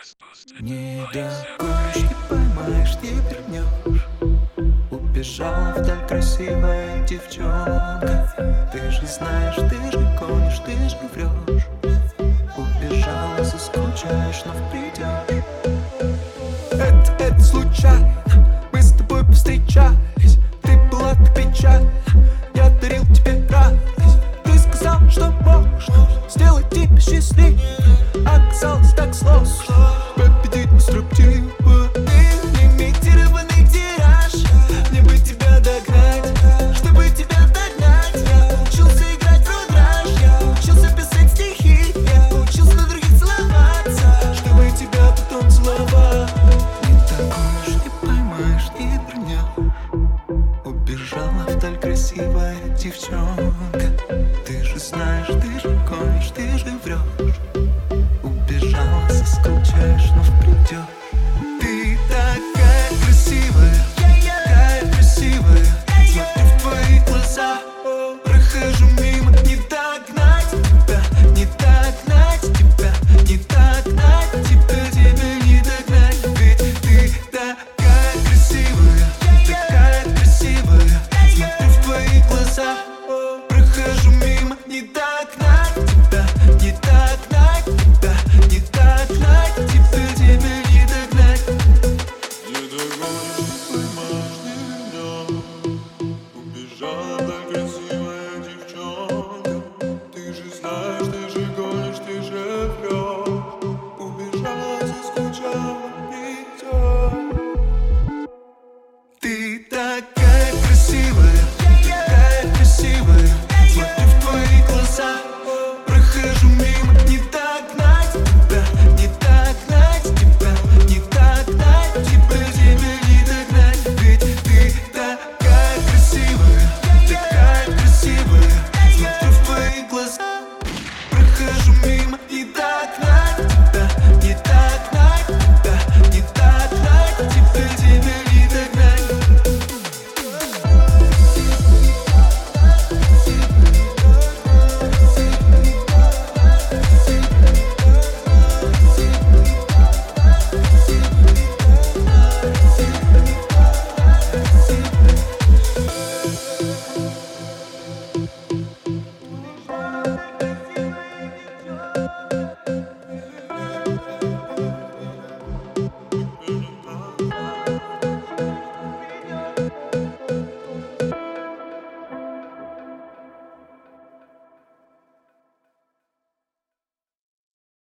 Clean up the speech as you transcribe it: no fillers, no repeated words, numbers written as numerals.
Не догонишь, не поймаешь, не вернешь. Убежала вдаль красивая девчонка. Ты же знаешь, ты же не гонишь, ты же не врешь. Убежала, заскучаешь, но придешь. Это случайно, мы с тобой повстречались. Ты была так печальна, я дарил тебе радость. Ты сказал, что можно сделать тебя счастливым. Оказалось так сложно победить на строптивость.